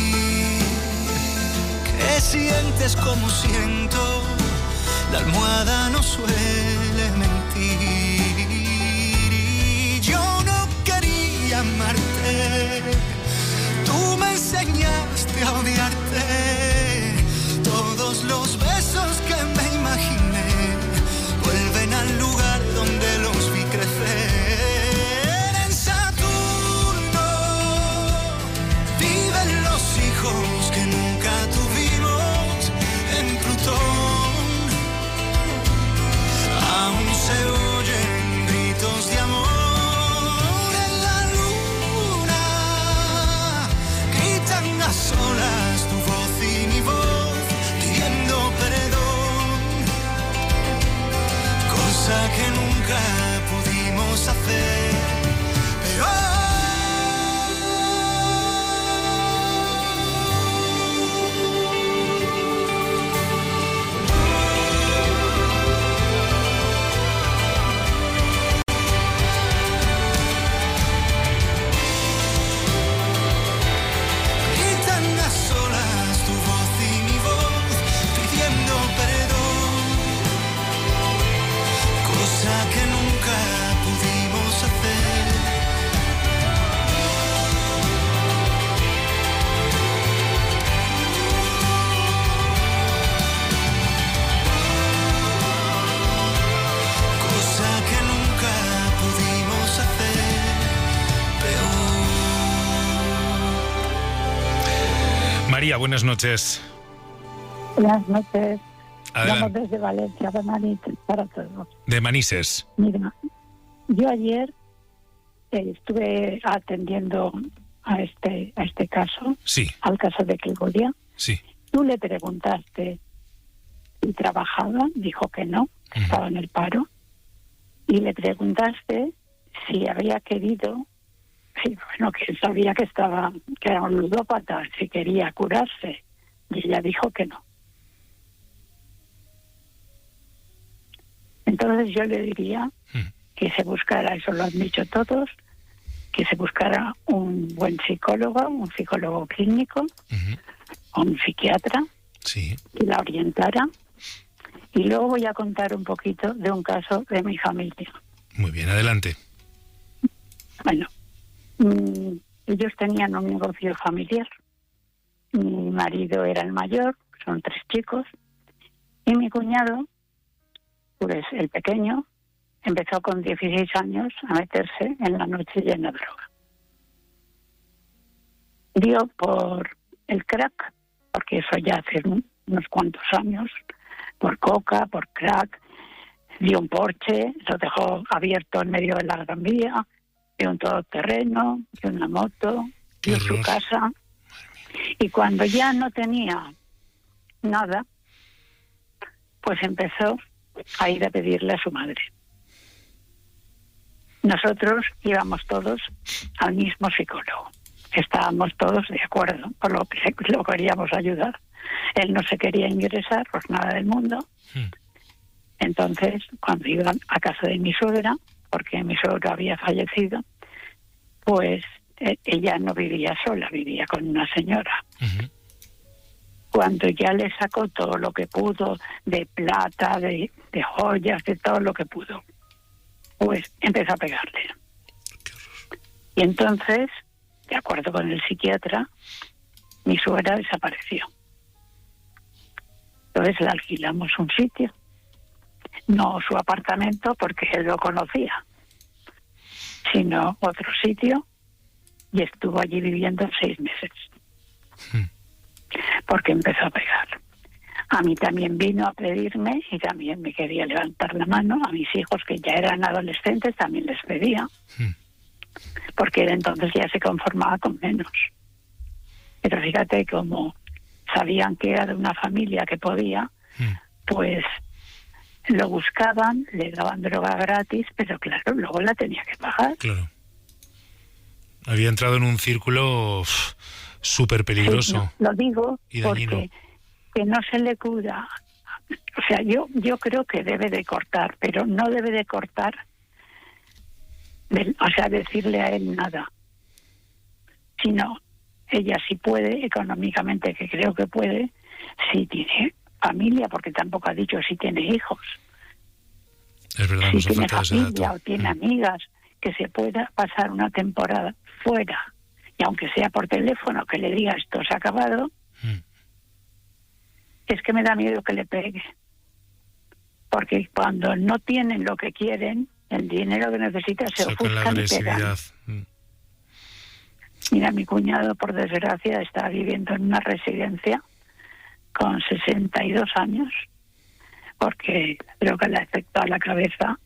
que sientes como siento. La almohada no suele mentir. Y yo no quería amarte, tú me enseñaste a odiarte. Todos los besos que me imaginé vuelven al lugar donde los vi crecer. En Saturno viven los hijos que nunca tuvimos. En Plutón aún se oyen gritos de amor. En la luna gritan a solas tu voz y mi voz pidiendo perdón, cosa que nunca pudimos hacer peor. Que nunca pudimos hacer. Cosa que nunca pudimos hacer peor. María, buenas noches. Buenas noches. Adelante. Estamos desde Valencia, de Manises, para todos. De Manises. Mira, yo ayer eh, estuve atendiendo a este a este caso, sí, al caso de Claudia. Sí. Tú le preguntaste si trabajaba, dijo que no, que uh-huh. estaba en el paro, y le preguntaste si había querido, y bueno, que sabía que estaba, que era un ludópata, si quería curarse, y ella dijo que no. Entonces yo le diría que se buscara, eso lo han dicho todos, que se buscara un buen psicólogo, un psicólogo clínico, uh-huh. o un psiquiatra, sí. que la orientara. Y luego voy a contar un poquito de un caso de mi familia. Muy bien, adelante. Bueno, mmm, ellos tenían un negocio familiar. Mi marido era el mayor, son tres chicos, y mi cuñado, pues el pequeño, empezó con dieciséis años a meterse en la noche llena de droga. Dio por el crack, porque eso ya hace unos cuantos años, por coca, por crack, dio un Porsche, lo dejó abierto en medio de la Gran Vía, dio un todoterreno, dio una moto, dio su casa. Y cuando ya no tenía nada, pues empezó a ir a pedirle a su madre. Nosotros íbamos todos al mismo psicólogo. Estábamos todos de acuerdo, por lo que lo queríamos ayudar. Él no se quería ingresar, pues nada del mundo. Hmm. Entonces, cuando iban a casa de mi suegra, porque mi suegro había fallecido, pues eh, ella no vivía sola, vivía con una señora. Uh-huh. Cuando ya le sacó todo lo que pudo, de plata, de, de joyas, de todo lo que pudo, pues empezó a pegarle. Y entonces, de acuerdo con el psiquiatra, mi suegra desapareció. Entonces le alquilamos un sitio, no su apartamento porque él lo conocía, sino otro sitio, y estuvo allí viviendo seis meses. Hmm. Porque empezó a pegar. A mí también vino a pedirme y también me quería levantar la mano. A mis hijos, que ya eran adolescentes, también les pedía. Hmm. Porque él entonces ya se conformaba con menos. Pero fíjate, como sabían que era de una familia que podía, hmm. pues lo buscaban, le daban droga gratis, pero claro, luego la tenía que pagar. Claro. Había entrado en un círculo súper peligroso. Sí, no, lo digo porque que no se le cura. O sea, yo yo creo que debe de cortar, pero no debe de cortar, de, o sea, decirle a él nada. Sino, ella sí puede, económicamente, que creo que puede, si tiene familia, porque tampoco ha dicho si tiene hijos. Es verdad, si nos tiene falta familia ese dato. o tiene Mm. amigas, que se pueda pasar una temporada fuera, y aunque sea por teléfono, que le diga esto se ha acabado, mm. es que me da miedo que le pegue. Porque cuando no tienen lo que quieren, el dinero que necesitan, se Sacan la ofuscan y pegan. agresividad. Mm. Mira, mi cuñado, por desgracia, está viviendo en una residencia con sesenta y dos años, porque creo que le afectó a la cabeza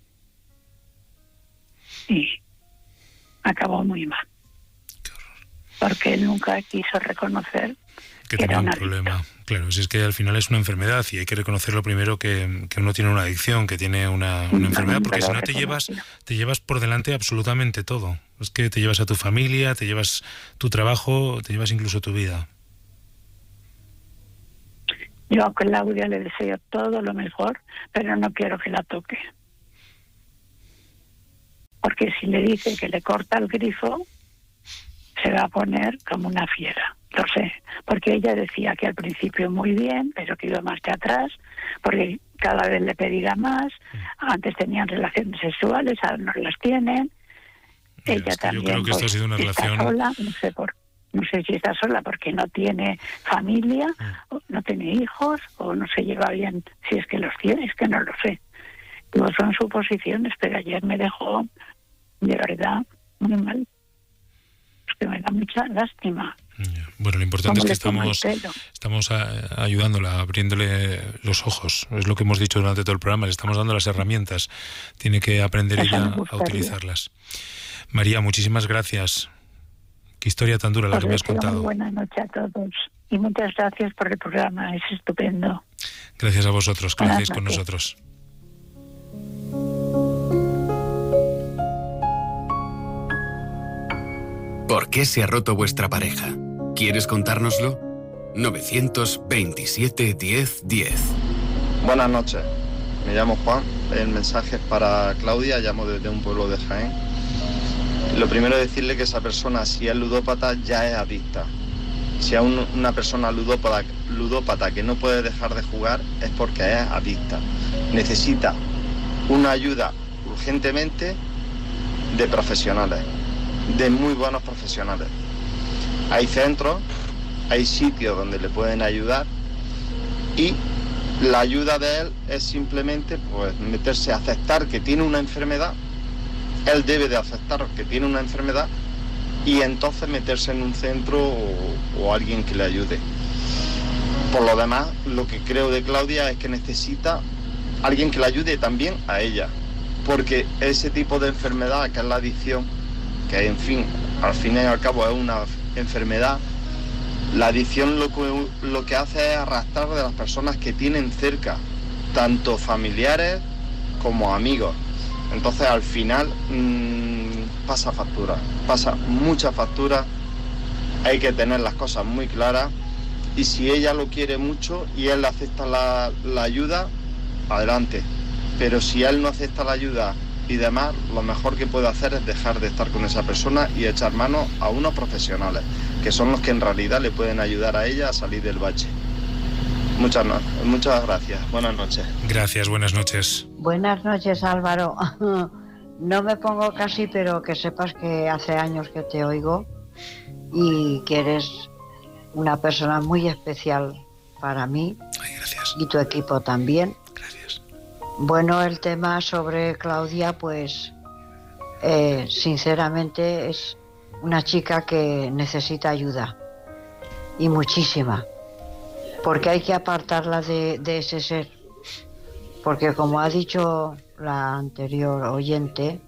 y acabó muy mal. Porque él nunca quiso reconocer que, que tenía era un un problema. adicto. Claro, si es que al final es una enfermedad y hay que reconocerlo primero, que, que uno tiene una adicción, que tiene una, una No, enfermedad, porque pero si no te reconoció. llevas, te llevas por delante absolutamente todo. Es que te llevas a tu familia, te llevas tu trabajo, te llevas incluso tu vida. Yo a Claudia le deseo todo lo mejor, pero no quiero que la toque. Porque si le dice que le corta el grifo, se va a poner como una fiera. Lo sé, porque ella decía que al principio muy bien, pero que iba más que atrás, porque cada vez le pedirá más. Antes tenían relaciones sexuales, ahora no las tienen. Mira, Ella es que también, yo creo que esto pues, ha sido una está relación... sola, no sé por, no sé si está sola porque no tiene familia, o no tiene hijos, o no se lleva bien, si es que los tiene, es que no lo sé. No son suposiciones, pero ayer me dejó de verdad muy mal. Es que me da mucha lástima. Bueno, lo importante es ¿Cómo que le tomo el estamos, pelo? estamos a- ayudándola, abriéndole los ojos. Es lo que hemos dicho durante todo el programa, le estamos dando las herramientas. Tiene que aprender Eso ella me a gustaría. utilizarlas. María, muchísimas gracias. Qué historia tan dura la Os que me has deseo muy contado. buena noche a todos. Y muchas gracias por el programa, es estupendo. Gracias a vosotros que lo Buenas hacéis con noches. nosotros. ¿Por qué se ha roto vuestra pareja? ¿Quieres contárnoslo? novecientos veintisiete diez diez. Buenas noches, me llamo Juan, el mensaje es para Claudia, llamo desde un pueblo de Jaén. Lo primero es decirle que esa persona, si es ludópata, ya es adicta. Si es un, una persona ludópata, ludópata que no puede dejar de jugar, es porque es adicta. Necesita una ayuda urgentemente de profesionales, de muy buenos profesionales. Hay centros, hay sitios donde le pueden ayudar y la ayuda de él es simplemente pues meterse a aceptar que tiene una enfermedad. Él debe de aceptar que tiene una enfermedad y entonces meterse en un centro o, o alguien que le ayude. Por lo demás, lo que creo de Claudia es que necesita alguien que le ayude también a ella, porque ese tipo de enfermedad que es la adicción, que en fin, al fin y al cabo es una enfermedad, la adicción lo que, lo que hace es arrastrar de las personas que tienen cerca, tanto familiares como amigos. Entonces al final mmm, pasa factura, pasa mucha factura, hay que tener las cosas muy claras y si ella lo quiere mucho y él acepta la, la ayuda, adelante. Pero si él no acepta la ayuda y demás, lo mejor que puede hacer es dejar de estar con esa persona y echar mano a unos profesionales, que son los que en realidad le pueden ayudar a ella a salir del bache. Muchas, muchas gracias. Buenas noches. Gracias, buenas noches. Buenas noches, Álvaro. No me pongo casi, pero que sepas que hace años que te oigo y que eres una persona muy especial para mí. Ay, gracias. Y tu equipo también. Gracias. Bueno, el tema sobre Claudia, pues eh, sinceramente es una chica que necesita ayuda y muchísima. Porque hay que apartarla de, de ese ser. Porque como ha dicho la anterior oyente,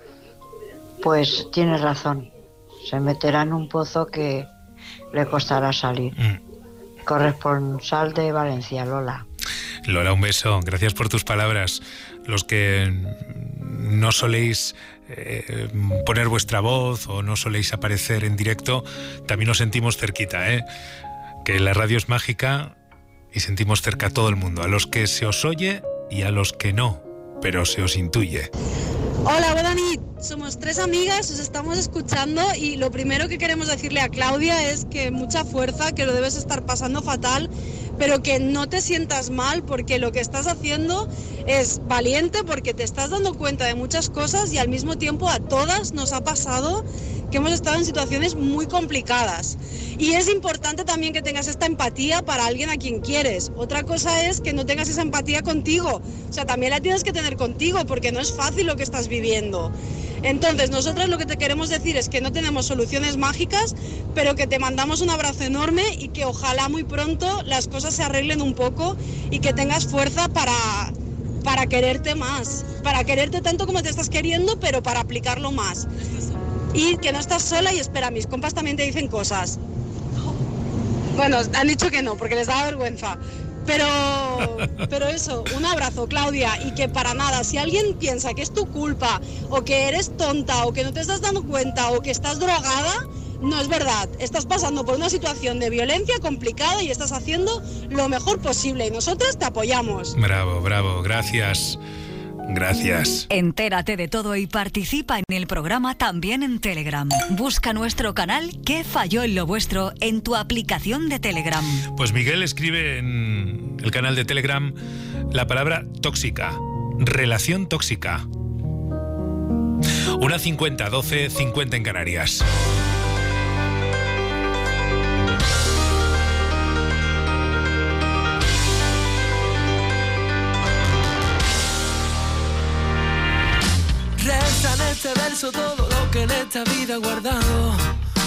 pues tiene razón. Se meterá en un pozo que le costará salir. Mm. Corresponsal de Valencia, Lola. Lola, un beso. Gracias por tus palabras. Los que no soléis eh, poner vuestra voz o no soléis aparecer en directo, también nos sentimos cerquita, ¿eh? Que la radio es mágica y sentimos cerca a todo el mundo, a los que se os oye y a los que no, pero se os intuye. Hola, buenas noches. Somos tres amigas, os estamos escuchando y lo primero que queremos decirle a Claudia es que mucha fuerza, que lo debes estar pasando fatal, pero que no te sientas mal porque lo que estás haciendo es valiente porque te estás dando cuenta de muchas cosas y al mismo tiempo a todas nos ha pasado que hemos estado en situaciones muy complicadas. Y es importante también que tengas esta empatía para alguien a quien quieres. Otra cosa es que no tengas esa empatía contigo. O sea, también la tienes que tener contigo porque no es fácil lo que estás viviendo. Entonces, nosotros lo que te queremos decir es que no tenemos soluciones mágicas, pero que te mandamos un abrazo enorme y que ojalá muy pronto las cosas se arreglen un poco y que tengas fuerza para, para quererte más. Para quererte tanto como te estás queriendo, pero para aplicarlo más. Y que no estás sola y espera, mis compas también te dicen cosas. Bueno, han dicho que no, porque les da vergüenza. Pero, pero eso, un abrazo, Claudia, y que para nada, si alguien piensa que es tu culpa, o que eres tonta, o que no te estás dando cuenta, o que estás drogada, no es verdad. Estás pasando por una situación de violencia complicada y estás haciendo lo mejor posible, y nosotras te apoyamos. Bravo, bravo, gracias. Gracias. Entérate de todo y participa en el programa también en Telegram. Busca nuestro canal ¿Qué falló en lo vuestro? En tu aplicación de Telegram. Pues Miguel escribe en el canal de Telegram la palabra tóxica, relación tóxica. Una cincuenta, doce, cincuenta en Canarias. Resta en este verso todo lo que en esta vida he guardado.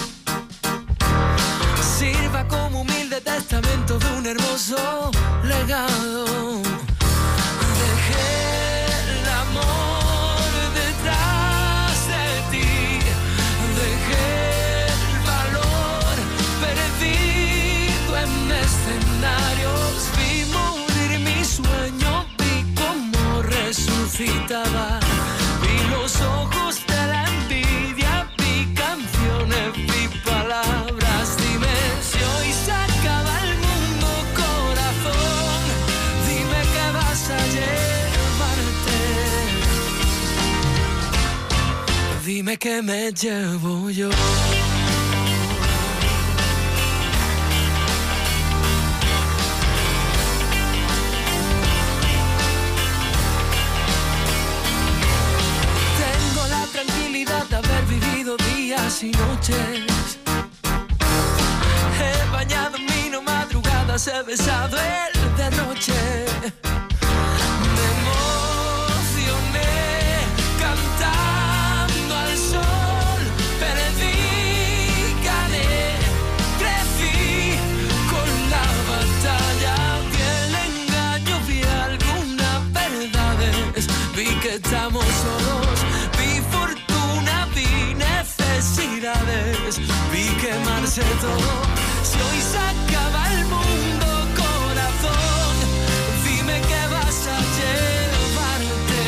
Sirva como humilde testamento de un hermoso legado. Dejé el amor detrás de ti. Dejé el valor perdido en escenarios. Vi morir mi sueño, vi cómo resucitaba. Los ojos de la envidia, vi canciones, vi palabras. Dime si hoy se acaba el mundo, corazón. Dime que Dime que me llevo yo. Tengo la tranquilidad de haber vivido días y noches. He bañado en vino madrugadas, he besado el derroche. Me emocioné cantando al sol, perdí, gané, crecí con la batalla. Vi el engaño, vi algunas verdades, vi que estamos solos, vi fortuna, vi necesidades, vi quemarse todo. Si hoy se acaba el mundo, corazón, dime qué vas a llevarte.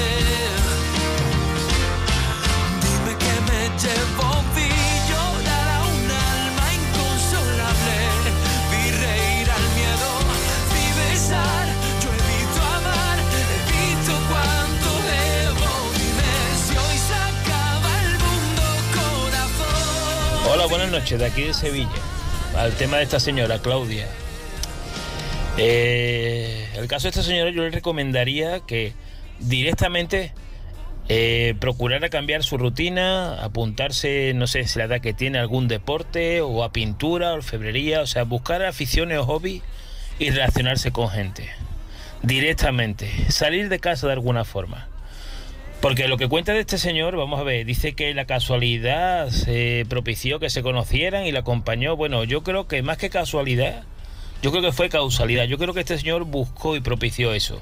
Dime que me llevo, vi llorar a un alma inconsolable, vi reír al miedo, vi besar, yo he visto amar, he visto cuánto debo. Dime si hoy se acaba el mundo, corazón. Hola, buenas noches, de aquí de Sevilla. Al tema de esta señora, Claudia. Eh, el caso de esta señora, yo le recomendaría que directamente eh, procurara cambiar su rutina, apuntarse, no sé si la edad que tiene, a algún deporte, o a pintura, o orfebrería, o sea, buscar aficiones o hobbies y relacionarse con gente. Directamente, salir de casa de alguna forma. Porque lo que cuenta de este señor, vamos a ver, dice que la casualidad se propició que se conocieran y la acompañó. Bueno, yo creo que más que casualidad, yo creo que fue causalidad. Yo creo que este señor buscó y propició eso.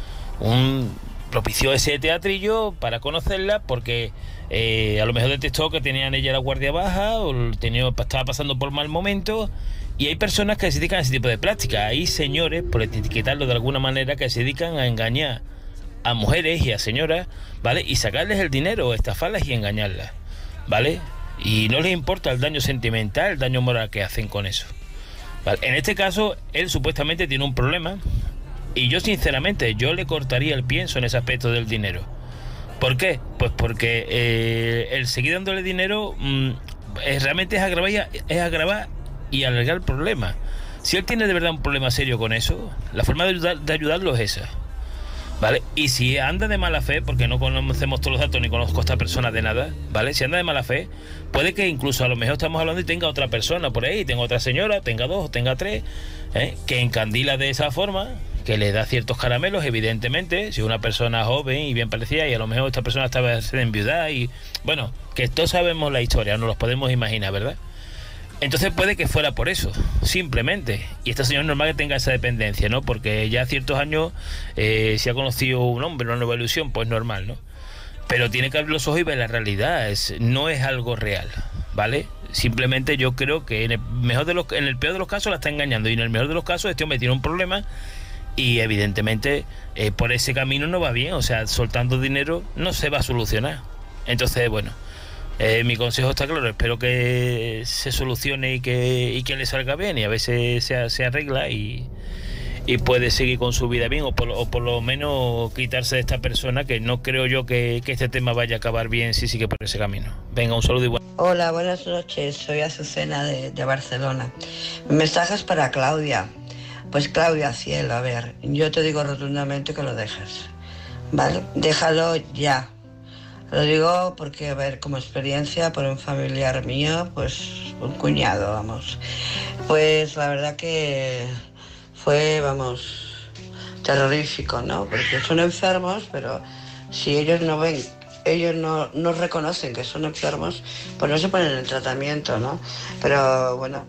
Un, propició ese teatrillo para conocerla porque eh, a lo mejor detectó que tenían ella la guardia baja o tenía, estaba pasando por mal momento. Y hay personas que se dedican a ese tipo de prácticas. Hay señores, por etiquetarlo de alguna manera, que se dedican a engañar a mujeres y a señoras, ¿vale? Y sacarles el dinero, estafarlas y engañarlas, ¿vale? Y no les importa el daño sentimental, el daño moral que hacen con eso, ¿vale? En este caso, él supuestamente tiene un problema y yo sinceramente, yo le cortaría el pienso en ese aspecto del dinero. ¿Por qué? Pues porque eh, el seguir dándole dinero mmm, es, realmente es agravar, es agravar y alargar el problema. Si él tiene de verdad un problema serio con eso, la forma de, ayudar, de ayudarlo es esa, ¿vale? Y si anda de mala fe, porque no conocemos todos los datos ni conozco a esta persona de nada, ¿vale? Si anda de mala fe, puede que incluso a lo mejor estamos hablando y tenga otra persona por ahí, tenga otra señora, tenga dos, tenga tres, ¿eh? Que encandila de esa forma, que le da ciertos caramelos, evidentemente, si una persona joven y bien parecida, y a lo mejor esta persona estaba enviudada y, bueno, que todos sabemos la historia, nos los podemos imaginar, ¿verdad? Entonces puede que fuera por eso, simplemente. Y esta señora es normal que tenga esa dependencia, ¿no? Porque ya a ciertos años, eh, si ha conocido un hombre, una nueva ilusión, pues normal, ¿no? Pero tiene que abrir los ojos y ver la realidad, es, no es algo real, ¿vale? Simplemente yo creo que en el, mejor de los, en el peor de los casos la está engañando, y en el mejor de los casos este hombre tiene un problema y evidentemente eh, por ese camino no va bien, o sea, soltando dinero no se va a solucionar. Entonces, bueno, Eh, mi consejo está claro, espero que se solucione y que, y que le salga bien y a veces se, se arregla y, y puede seguir con su vida bien o por, o por lo menos quitarse de esta persona, que no creo yo que, que este tema vaya a acabar bien si sigue por ese camino. Venga, un saludo y bueno. Hola, buenas noches, soy Azucena de, de Barcelona. Mi mensaje es para Claudia. Pues Claudia, cielo, a ver, yo te digo rotundamente que lo dejes, ¿vale? Déjalo ya. Lo digo porque, a ver, como experiencia por un familiar mío, pues un cuñado, vamos. Pues la verdad que fue, vamos, terrorífico, ¿no? Porque son enfermos, pero si ellos no ven, ellos no, no reconocen que son enfermos, pues no se ponen en tratamiento, ¿no? Pero bueno,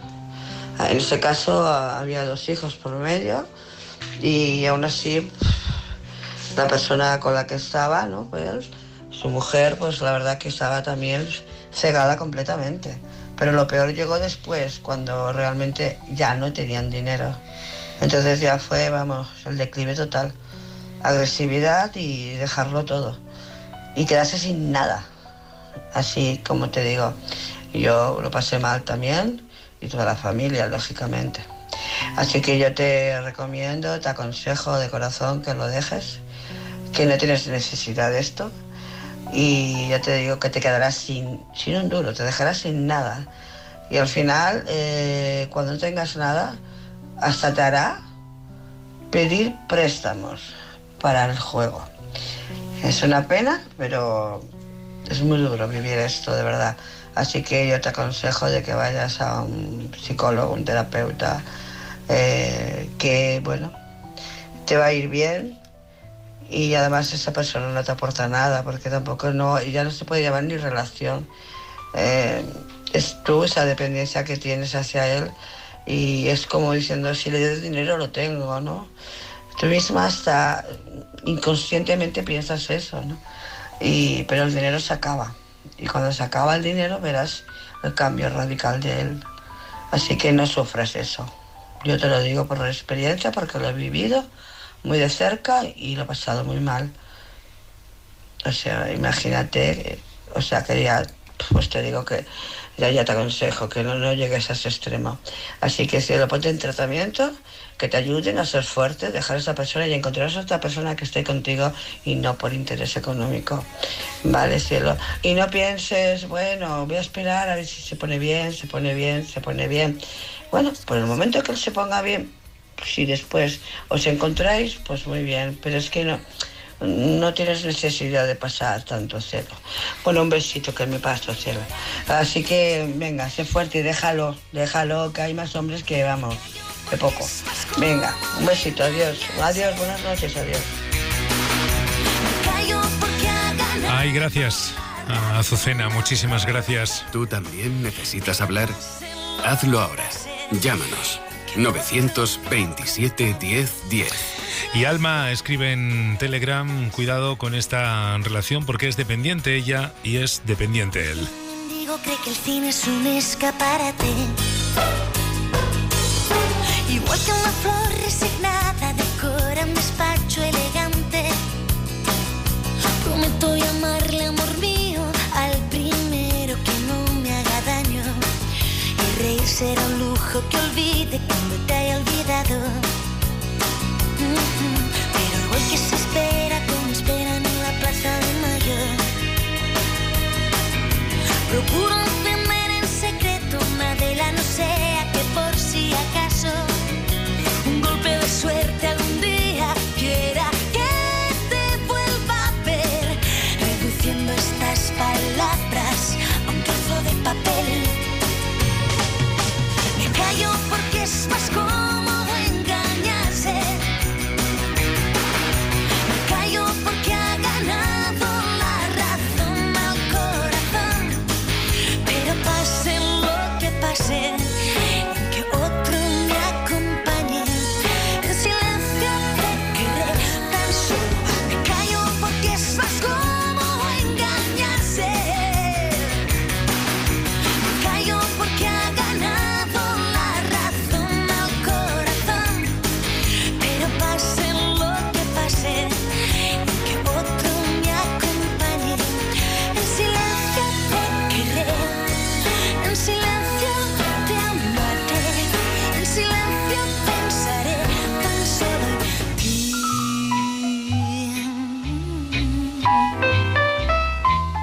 en este caso había dos hijos por medio y aún así la persona con la que estaba, ¿no? Pues su mujer, pues la verdad que estaba también cegada completamente. Pero lo peor llegó después, cuando realmente ya no tenían dinero. Entonces ya fue, vamos, el declive total. Agresividad y dejarlo todo. Y quedarse sin nada. Así como te digo, yo lo pasé mal también, y toda la familia, lógicamente. Así que yo te recomiendo, te aconsejo de corazón que lo dejes, que no tienes necesidad de esto. y ya te digo que te quedarás sin, sin un duro, te dejarás sin nada. Y al final, eh, cuando no tengas nada, hasta te hará pedir préstamos para el juego. Es una pena, pero es muy duro vivir esto, de verdad. Así que yo te aconsejo de que vayas a un psicólogo, un terapeuta, eh, que, bueno, te va a ir bien. Y además esa persona no te aporta nada, porque tampoco no, ya no se puede llamar ni relación. Eh, es tú esa dependencia que tienes hacia él, y es como diciendo, si le doy dinero lo tengo, ¿no? Tú misma hasta inconscientemente piensas eso, ¿no? Y, pero el dinero se acaba, y cuando se acaba el dinero verás el cambio radical de él. Así que no sufras eso. Yo te lo digo por experiencia, porque lo he vivido muy de cerca y lo he pasado muy mal. O sea, imagínate, o sea, que ya, pues te digo que ya, ya te aconsejo que no, no llegues a ese extremo. Así que si lo pones en tratamiento, que te ayuden a ser fuerte, dejar a esa persona y encontrar a otra persona que esté contigo, y no por interés económico. Vale, cielo. Y no pienses, bueno, voy a esperar a ver si se pone bien, se pone bien, se pone bien. Bueno, por el momento que él se ponga bien, si después os encontráis, pues muy bien, pero es que no, no tienes necesidad de pasar tanto, cielo. Bueno, un besito que me paso, cielo. Así que, venga, sé fuerte y déjalo, déjalo, que hay más hombres que, vamos, de poco. Venga, un besito, adiós. Adiós, buenas noches, adiós. Ay, gracias, Azucena, muchísimas gracias. ¿Tú también necesitas hablar? Hazlo ahora. Llámanos. novecientos veintisiete diez diez. Y Alma escribe en Telegram, cuidado con esta relación porque es dependiente ella y es dependiente él. Digo, cree que el cine es un escaparate. Igual que una flor resignada decora un despacho elegante. Prometo llamarle amor mío al primero que no me haga daño. Y reír será un lujo que olvide cuando te haya olvidado. Mm-hmm. Pero igual que se espera como esperan en la plaza de Mayo. Procura